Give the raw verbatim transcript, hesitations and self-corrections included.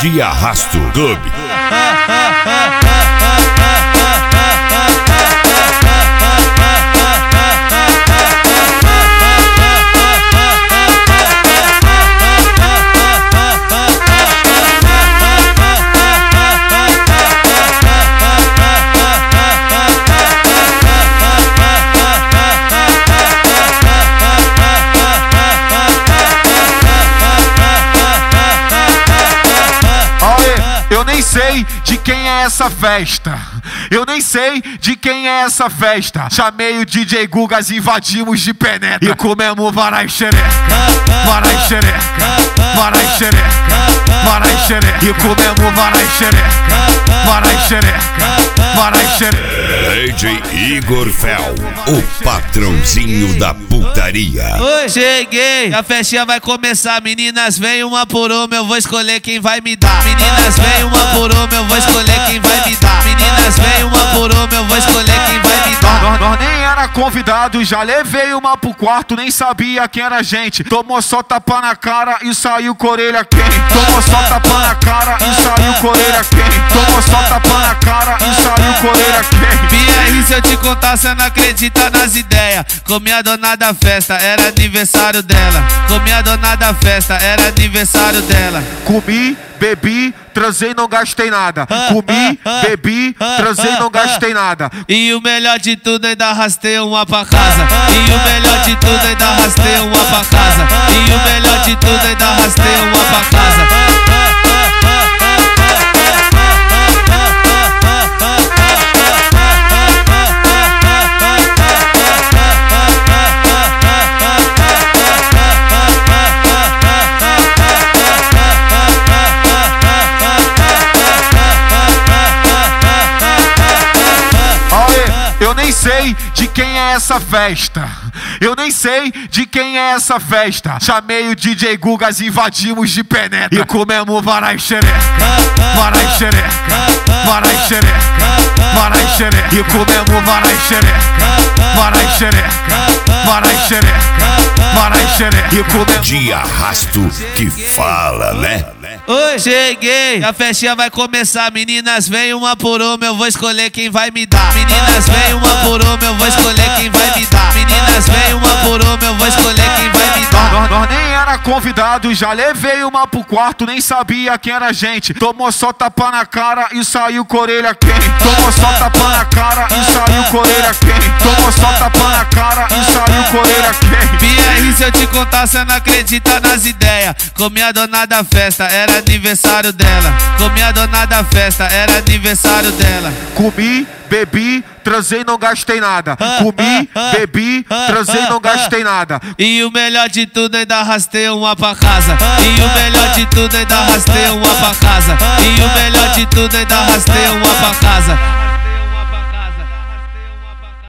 De Arrasto Clube. Eu nem sei de quem é essa festa. Eu nem sei de quem é essa festa. Chamei o D J Gugas, invadimos de penetra e comemos varai xereca, varai xereca, varai xereca, varai xereca e comemos varai xereca, varai xereca, varai xereca. D J Igor Fel, o patrãozinho da putaria. Oi, cheguei, a festinha vai começar. Meninas, vem uma por uma, eu vou escolher quem vai me dar. Meninas, vem uma por uma, eu vou escolher quem vai me dar. Meninas, vem uma por uma, eu vou escolher quem vai me dar. Nós, nós nem era convidado, já levei uma pro quarto, nem sabia quem era a gente. Tomou só tapa na cara e saiu com orelha quente. Tomou só tapa na cara e saiu com orelha quente. Tomou só tapa na cara e saiu com orelha quente. P R, se eu te contar, cê não acredita nas ideias. Comi a dona da festa, era aniversário dela. Comi a dona da festa, era aniversário dela. Comi, bebi, transei, não gastei nada. Comi, bebi, transei, não gastei nada. E o melhor de tudo, ainda arrastei uma pra casa. E o melhor de tudo, ainda arrastei uma pra casa. E o melhor de tudo, ainda arrastei uma pra casa. Eu nem sei de quem é essa festa. Eu nem sei de quem é essa festa. Chamei o D J Gugas, invadimos de penetra e comemos varai xereca, varai xereca, varai xereca, varai xereca e comemos varai xereca, varai xereca, varai xereca, varai xereca e comemos. De Arrasto que fala, né? Oi, cheguei, a festinha vai começar. Meninas, vem uma por uma, eu vou escolher quem vai me dar. Meninas, vem uma por uma, eu vou escolher quem vai me dar. Meninas, vem uma por uma, eu vou escolher quem vai me dar. Nós, nós nem era convidado, já levei uma pro quarto, nem sabia quem era a gente. Tomou só tapa na cara e saiu com orelha quente. Tomou só tapa na cara e saiu com orelha quente. Tomou só tapa na cara e saiu com orelha quente. P R, se eu te contar, cê não acredita nas ideias. Comi a dona da festa, era aniversário dela. Comi a dona da festa, era aniversário dela. Comi, bebi, transei, não gastei nada. Comi, bebi, transei, não gastei nada. E o melhor de tudo, ainda arrastei uma pra casa. E o melhor de tudo, ainda arrastei uma pra casa. E o melhor de tudo, ainda arrastei uma pra casa.